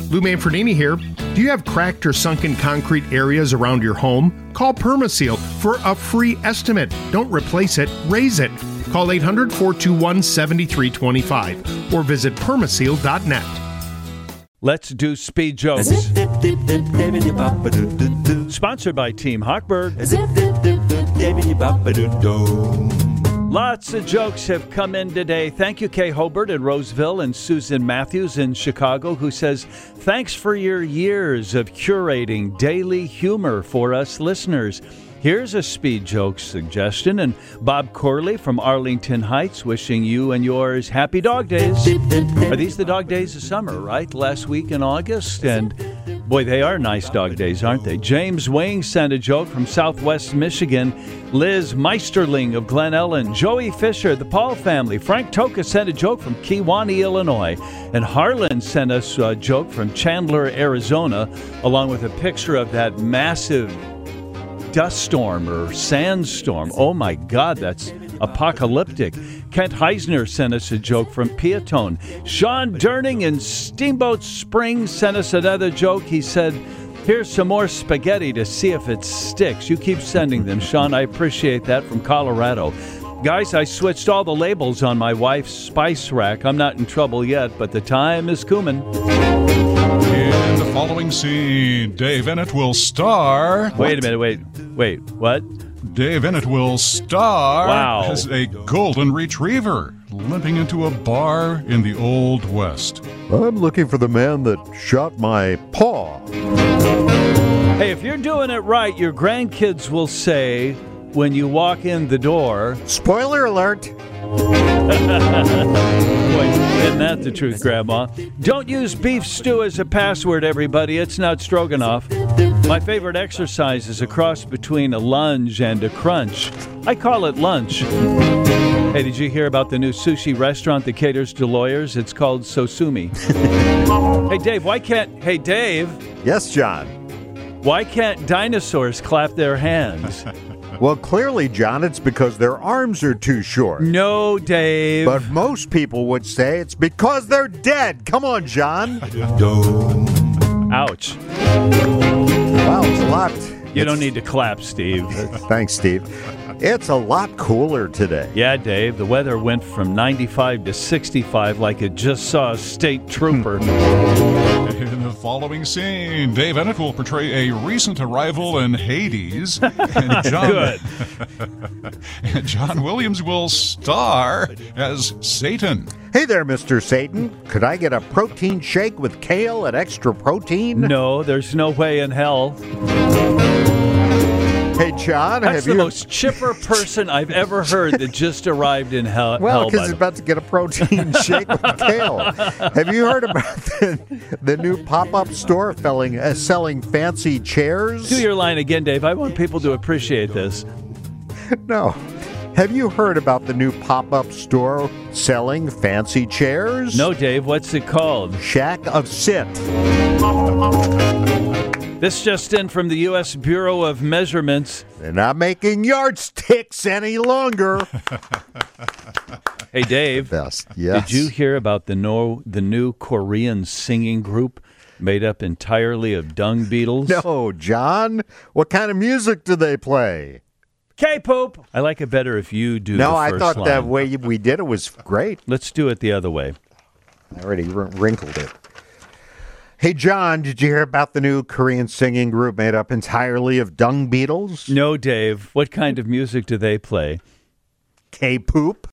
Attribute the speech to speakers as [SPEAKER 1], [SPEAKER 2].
[SPEAKER 1] Lou Manfredini here. Do you have cracked or sunken concrete areas around your home? Call Permaseal for a free estimate. Don't replace it, raise it. Call 800-421-7325 or visit permaseal.net.
[SPEAKER 2] Let's do speed jokes. Sponsored by Team Hochberg. Lots of jokes have come in today. Thank you, Kay Hobart in Roseville and Susan Matthews in Chicago, who says, thanks for your years of curating daily humor for us listeners. Here's a speed joke suggestion. And Bob Corley from Arlington Heights wishing you and yours happy dog days. Are these the dog days of summer, right? Last week in August. And boy, they are nice dog days, aren't they? James Wing sent a joke from Southwest Michigan. Liz Meisterling of Glen Ellen. Joey Fisher, the Paul family. Frank Toka sent a joke from Kewanee, Illinois. And Harlan sent us a joke from Chandler, Arizona, along with a picture of that massive dust storm or sandstorm. Oh my God, that's apocalyptic. Kent Heisner sent us a joke from Peatone. Sean Durning in Steamboat Springs sent us another joke. He said, here's some more spaghetti to see if it sticks. You keep sending them, Sean. I appreciate that, from Colorado. Guys, I switched all the labels on my wife's spice rack. I'm not in trouble yet, but the time is coming.
[SPEAKER 3] In the following scene, Dave Ennett will star...
[SPEAKER 2] Wait a minute, wait, what?
[SPEAKER 3] Dave Ennett will star
[SPEAKER 2] Wow.
[SPEAKER 3] as a golden retriever limping into a bar in the Old West.
[SPEAKER 4] I'm looking for the man that shot my paw.
[SPEAKER 2] Hey, if you're doing it right, your grandkids will say when you walk in the door...
[SPEAKER 4] Spoiler alert!
[SPEAKER 2] Boy, isn't that the truth, Grandma? Don't use beef stew as a password, everybody. It's not stroganoff. My favorite exercise is a cross between a lunge and a crunch. I call it lunch. Hey, did you hear about the new sushi restaurant that caters to lawyers? It's called Sosumi. Hey, Dave, Hey, Dave.
[SPEAKER 4] Yes, John.
[SPEAKER 2] Why can't dinosaurs clap their hands?
[SPEAKER 4] Well, clearly, John, it's because their arms are too short.
[SPEAKER 2] No, Dave.
[SPEAKER 4] But most people would say it's because they're dead. Come on, John.
[SPEAKER 2] Ouch.
[SPEAKER 4] Wow, it's a lot.
[SPEAKER 2] You don't need to clap, Steve.
[SPEAKER 4] Thanks, Steve. It's a lot cooler today.
[SPEAKER 2] Yeah, Dave, the weather went from 95 to 65 like it just saw a state trooper.
[SPEAKER 3] In the following scene, Dave Ennett will portray a recent arrival in Hades. And
[SPEAKER 2] Good.
[SPEAKER 3] And John Williams will star as Satan.
[SPEAKER 4] Hey there, Mr. Satan. Could I get a protein shake with kale and extra protein?
[SPEAKER 2] No, there's no way in hell.
[SPEAKER 4] Hey, John,
[SPEAKER 2] That's the most chipper person I've ever heard that just arrived in hell.
[SPEAKER 4] Well, because he's about to get a protein shake with kale. Have you heard about the new pop-up store selling fancy chairs?
[SPEAKER 2] Do your line again, Dave. I want people to appreciate this.
[SPEAKER 4] No. Have you heard about the new pop-up store selling fancy chairs?
[SPEAKER 2] No, Dave. What's it called?
[SPEAKER 4] Shack of Sit.
[SPEAKER 2] This just in from the U.S. Bureau of Measurements.
[SPEAKER 4] They're not making yardsticks any longer.
[SPEAKER 2] Hey, Dave.
[SPEAKER 4] Best. Yes.
[SPEAKER 2] Did you hear about the new Korean singing group made up entirely of dung beetles?
[SPEAKER 4] No, John. What kind of music do they play?
[SPEAKER 2] K-poop. I like it better if you do
[SPEAKER 4] No,
[SPEAKER 2] the
[SPEAKER 4] I
[SPEAKER 2] first
[SPEAKER 4] thought
[SPEAKER 2] line.
[SPEAKER 4] that way we did it was great.
[SPEAKER 2] Let's do it the other way.
[SPEAKER 4] I already wrinkled it. Hey, John, did you hear about the new Korean singing group made up entirely of dung beetles?
[SPEAKER 2] No, Dave. What kind of music do they play?
[SPEAKER 4] K-poop.